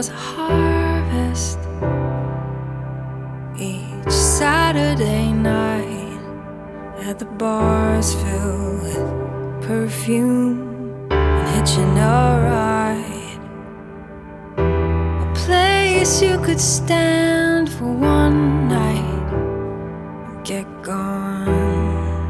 was a harvest each Saturday night at the bars filled with perfume and hitching a ride. A place you could stand for one night and get gone.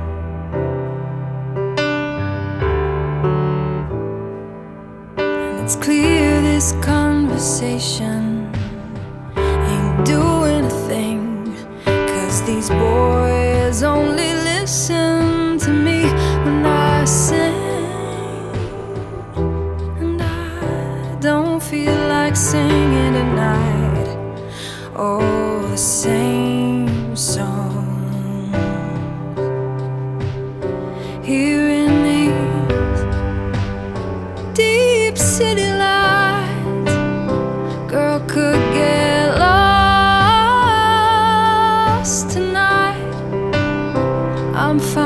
It's clear this conversation ain't doing a thing, 'cause these boys only listen to me when I sing, and I don't feel like singing tonight. Oh, the same song here in these deep city lights. Girl, could get lost tonight. I'm fine.